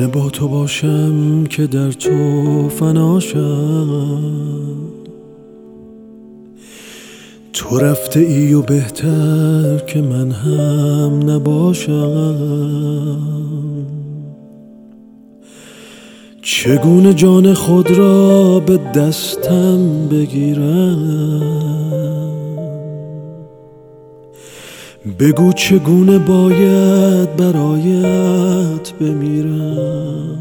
با تو باشم که در تو فناشم. تو رفته ای و بهتر که من هم نباشم. چگونه جان خود را به دستم بگیرم؟ بگو چگونه باید برایت بمیرم.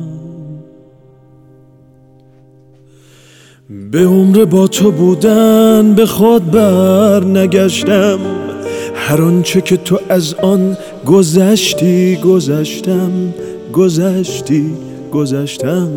به عمر با تو بودن به خود بر نگشتم. هر آنچه که تو از آن گذشتی گذشتم.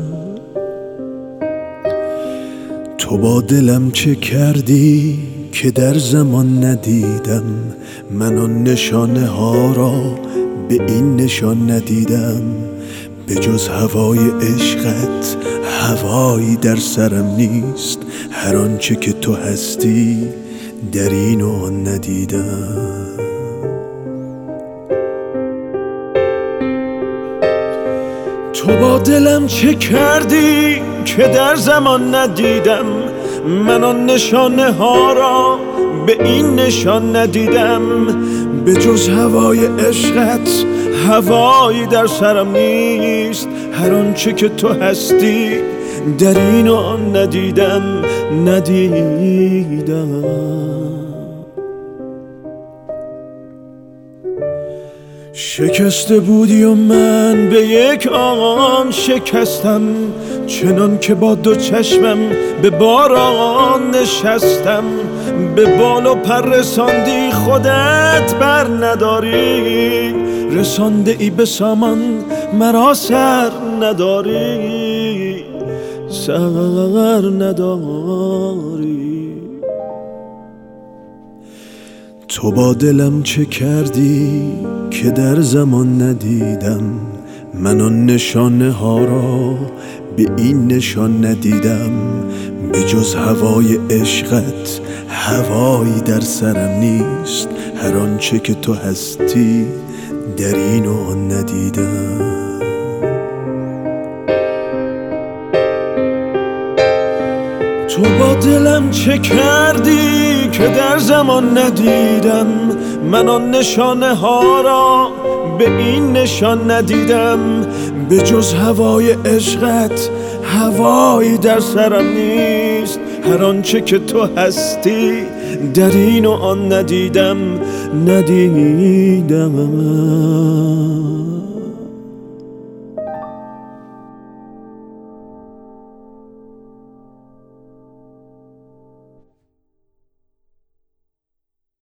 تو با دلم چه کردی که در زمان ندیدم؟ من آن نشانه ها را به این نشان ندیدم. به جز هوای عشقت هوایی در سرم نیست. هر آنچه که تو هستی در این و آن ندیدم. تو با دلم چه کردی که در زمان ندیدم؟ من آن نشانه ها را به این نشان ندیدم. به جز هوای عشقت هوایی در سرم نیست. هر آنچه که تو هستی در این و آن ندیدم. شکسته بودی و من به یک آن شکستم. چنان که با دو چشمم به باران نشستم. به بال و پر رساندی خودت بر نداری. رسانده ای به سامان مرا سر نداری. تو با دلم چه کردی که در زمان ندیدم؟ من آن نشانه ها را به این نشان ندیدم. به جز هوای عشقت هوایی در سرم نیست. هر آنچه که تو هستی در این و آن ندیدم. تو با دلم چه کردی که در زمان ندیدم؟ من آن نشانه ها را به این نشان ندیدم. به جز هوای عشقت هوایی در سرم نیست. هر آنچه که تو هستی در این و آن ندیدم.